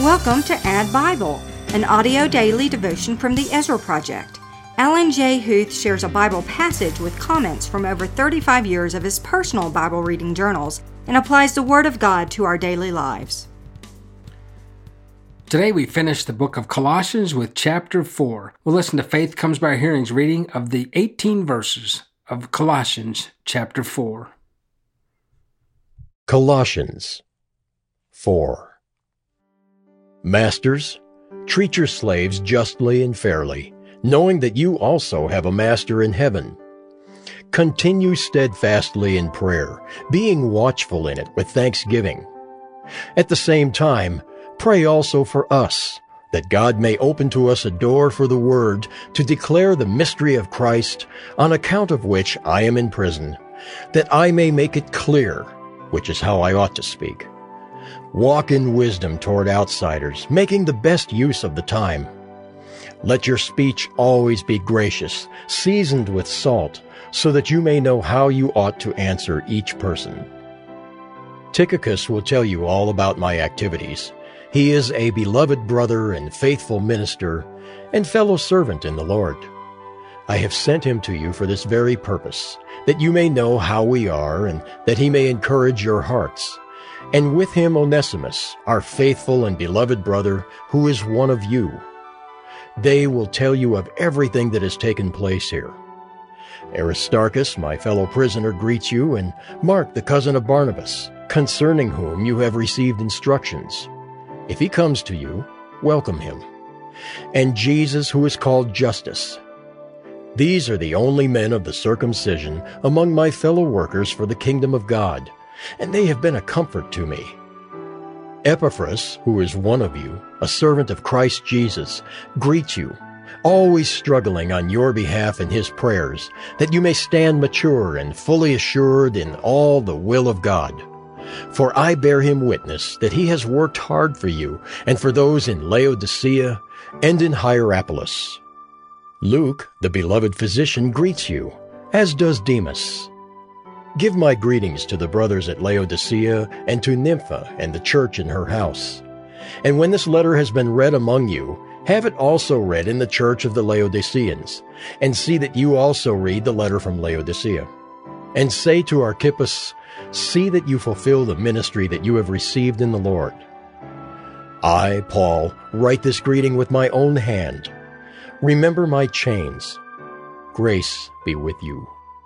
Welcome to Add Bible, an audio daily devotion from the Ezra Project. Alan J. Huth shares a Bible passage with comments from over 35 years of his personal Bible reading journals and applies the Word of God to our daily lives. Today we finish the book of Colossians with chapter 4. We'll listen to Faith Comes by Hearing's reading of the 18 verses of Colossians chapter 4. Colossians 4. Masters, treat your slaves justly and fairly, knowing that you also have a master in heaven. Continue steadfastly in prayer, being watchful in it with thanksgiving. At the same time, pray also for us, that God may open to us a door for the word to declare the mystery of Christ, on account of which I am in prison, that I may make it clear, which is how I ought to speak. Walk in wisdom toward outsiders, making the best use of the time. Let your speech always be gracious, seasoned with salt, so that you may know how you ought to answer each person. Tychicus will tell you all about my activities. He is a beloved brother and faithful minister and fellow servant in the Lord. I have sent him to you for this very purpose, that you may know how we are and that he may encourage your hearts. And with him Onesimus, our faithful and beloved brother, who is one of you. They will tell you of everything that has taken place here. Aristarchus, my fellow prisoner, greets you, and Mark, the cousin of Barnabas, concerning whom you have received instructions. If he comes to you, welcome him. And Jesus, who is called Justus. These are the only men of the circumcision among my fellow workers for the kingdom of God, and they have been a comfort to me. Epaphras, who is one of you, a servant of Christ Jesus, greets you, always struggling on your behalf in his prayers, that you may stand mature and fully assured in all the will of God. For I bear him witness that he has worked hard for you and for those in Laodicea and in Hierapolis. Luke, the beloved physician, greets you, as does Demas. Give my greetings to the brothers at Laodicea and to Nympha and the church in her house. And when this letter has been read among you, have it also read in the church of the Laodiceans, and see that you also read the letter from Laodicea. And say to Archippus, see that you fulfill the ministry that you have received in the Lord. I, Paul, write this greeting with my own hand. Remember my chains. Grace be with you.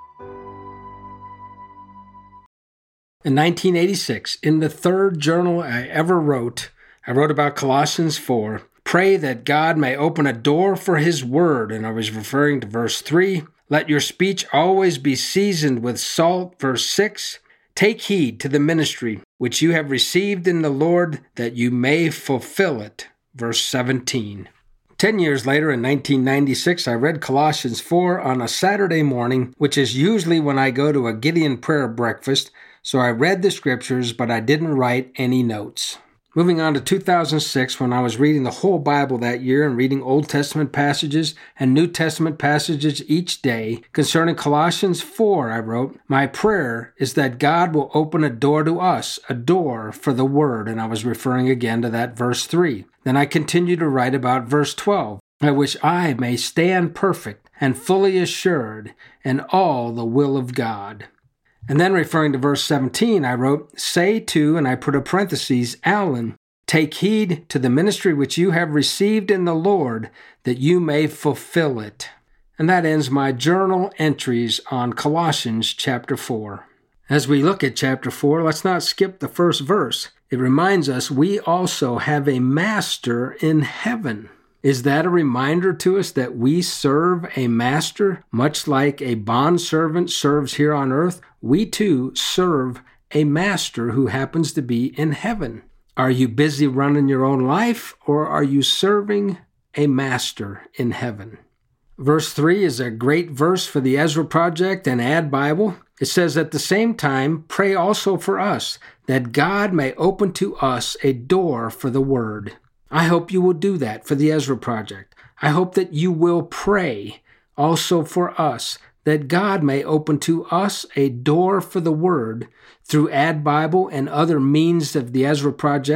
In 1986, in the third journal I ever wrote, I wrote about Colossians 4, pray that God may open a door for his word, and I was referring to verse 3. Let your speech always be seasoned with salt, verse 6. Take heed to the ministry which you have received in the Lord, that you may fulfill it, verse 17. 10 years later, in 1996, I read Colossians 4 on a Saturday morning, which is usually when I go to a Gideon prayer breakfast, so I read the scriptures, but I didn't write any notes. Moving on to 2006, when I was reading the whole Bible that year and reading Old Testament passages and New Testament passages each day, concerning Colossians 4, I wrote, my prayer is that God will open a door to us, a door for the word, and I was referring again to that verse 3. Then I continued to write about verse 12, I wish I may stand perfect and fully assured in all the will of God. And then referring to verse 17, I wrote, say to, and I put a parenthesis, Alan, take heed to the ministry which you have received in the Lord, that you may fulfill it. And that ends my journal entries on Colossians chapter 4. As we look at chapter 4, let's not skip the first verse. It reminds us we also have a master in heaven. Is that a reminder to us that we serve a master, much like a bondservant serves here on earth? We too serve a master who happens to be in heaven. Are you busy running your own life, or are you serving a master in heaven? Verse 3 is a great verse for the Ezra Project and Add Bible. It says, at the same time, pray also for us, that God may open to us a door for the word. I hope you will do that for the Ezra Project. I hope that you will pray also for us, that God may open to us a door for the word through Add Bible and other means of the Ezra Project,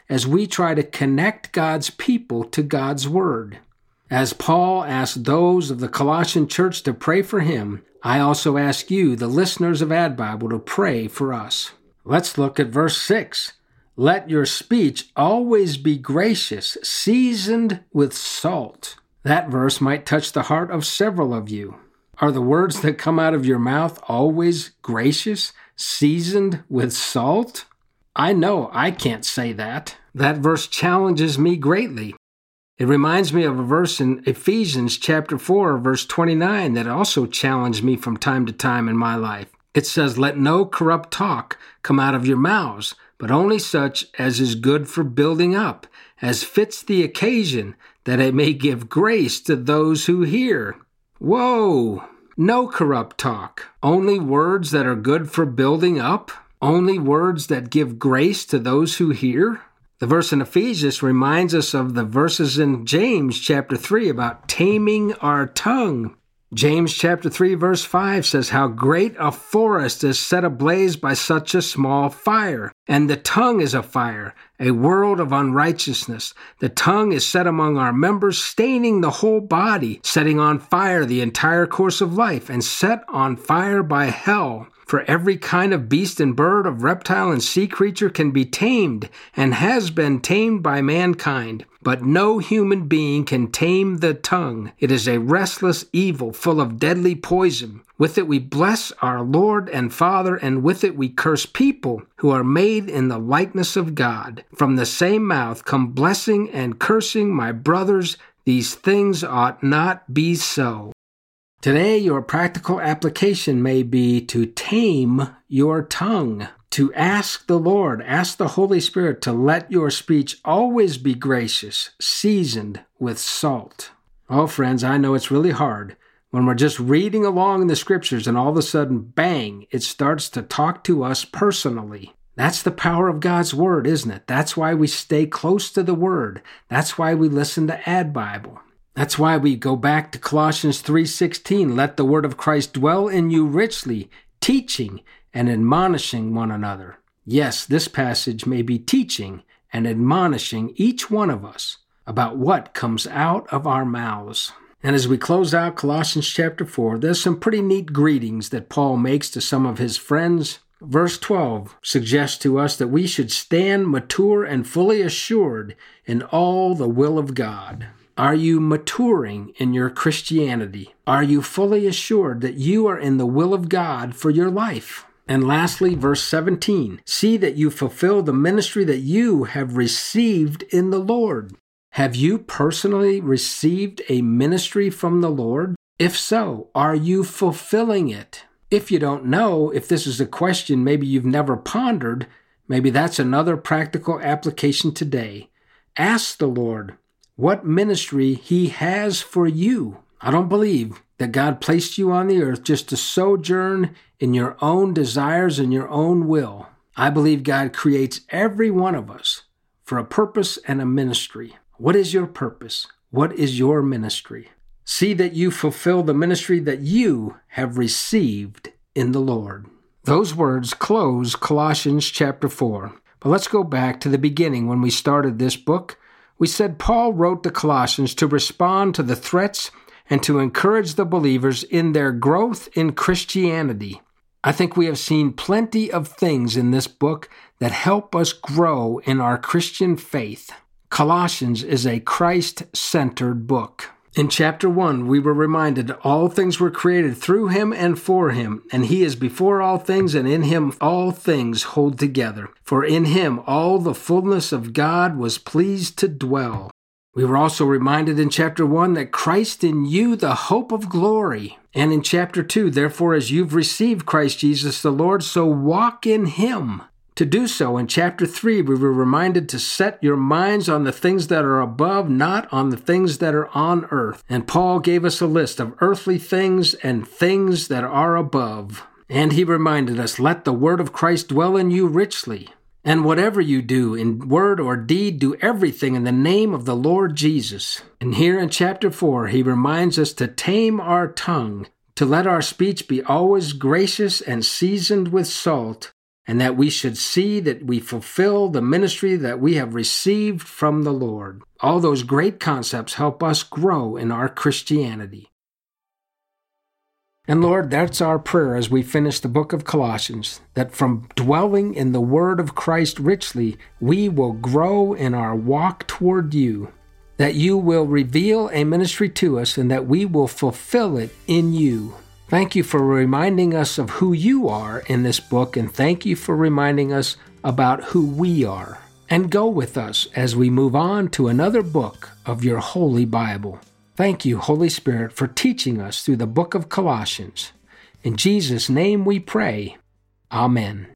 as we try to connect God's people to God's Word. As Paul asked those of the Colossian church to pray for him, I also ask you, the listeners of Ad Bible, to pray for us. Let's look at verse 6. Let your speech always be gracious, seasoned with salt. That verse might touch the heart of several of you. Are the words that come out of your mouth always gracious, seasoned with salt? I know I can't say that. That verse challenges me greatly. It reminds me of a verse in Ephesians chapter 4, verse 29 that also challenged me from time to time in my life. It says, let no corrupt talk come out of your mouths, but only such as is good for building up, as fits the occasion, that it may give grace to those who hear. Whoa! No corrupt talk. Only words that are good for building up? Only words that give grace to those who hear? The verse in Ephesians reminds us of the verses in James chapter 3 about taming our tongue. James chapter 3 verse 5 says, how great a forest is set ablaze by such a small fire. And the tongue is a fire, a world of unrighteousness. The tongue is set among our members, staining the whole body, setting on fire the entire course of life, and set on fire by hell. For every kind of beast and bird, of reptile and sea creature can be tamed, and has been tamed by mankind. But no human being can tame the tongue. It is a restless evil, full of deadly poison. With it we bless our Lord and Father, and with it we curse people who are made in the likeness of God. From the same mouth come blessing and cursing. My brothers, these things ought not be so. Today, your practical application may be to tame your tongue, to ask the Lord, ask the Holy Spirit to let your speech always be gracious, seasoned with salt. Oh, friends, I know it's really hard when we're just reading along in the Scriptures and all of a sudden, bang, it starts to talk to us personally. That's the power of God's Word, isn't it? That's why we stay close to the Word. That's why we listen to Ad Bible. That's why we go back to Colossians 3:16, let the word of Christ dwell in you richly, teaching and admonishing one another. Yes, this passage may be teaching and admonishing each one of us about what comes out of our mouths. And as we close out Colossians chapter 4, there's some pretty neat greetings that Paul makes to some of his friends. Verse 12 suggests to us that we should stand mature and fully assured in all the will of God. Are you maturing in your Christianity? Are you fully assured that you are in the will of God for your life? And lastly, verse 17, see that you fulfill the ministry that you have received in the Lord. Have you personally received a ministry from the Lord? If so, are you fulfilling it? If you don't know, if this is a question maybe you've never pondered, maybe that's another practical application today. Ask the Lord what ministry He has for you. I don't believe that God placed you on the earth just to sojourn in your own desires and your own will. I believe God creates every one of us for a purpose and a ministry. What is your purpose? What is your ministry? See that you fulfill the ministry that you have received in the Lord. Those words close Colossians chapter 4. But let's go back to the beginning when we started this book. We said Paul wrote the Colossians to respond to the threats and to encourage the believers in their growth in Christianity. I think we have seen plenty of things in this book that help us grow in our Christian faith. Colossians is a Christ-centered book. In chapter 1, we were reminded all things were created through Him and for Him, and He is before all things, and in Him all things hold together. For in Him all the fullness of God was pleased to dwell. We were also reminded in chapter 1 that Christ in you, the hope of glory. And in chapter 2, therefore, as you've received Christ Jesus the Lord, so walk in Him. To do so, in chapter 3, we were reminded to set your minds on the things that are above, not on the things that are on earth. And Paul gave us a list of earthly things and things that are above. And he reminded us, let the word of Christ dwell in you richly. And whatever you do, in word or deed, do everything in the name of the Lord Jesus. And here in chapter 4, he reminds us to tame our tongue, to let our speech be always gracious and seasoned with salt, and that we should see that we fulfill the ministry that we have received from the Lord. All those great concepts help us grow in our Christianity. And Lord, that's our prayer as we finish the book of Colossians, that from dwelling in the Word of Christ richly, we will grow in our walk toward you, that you will reveal a ministry to us and that we will fulfill it in you. Thank you for reminding us of who you are in this book, and thank you for reminding us about who we are. And go with us as we move on to another book of your Holy Bible. Thank you, Holy Spirit, for teaching us through the book of Colossians. In Jesus' name we pray. Amen.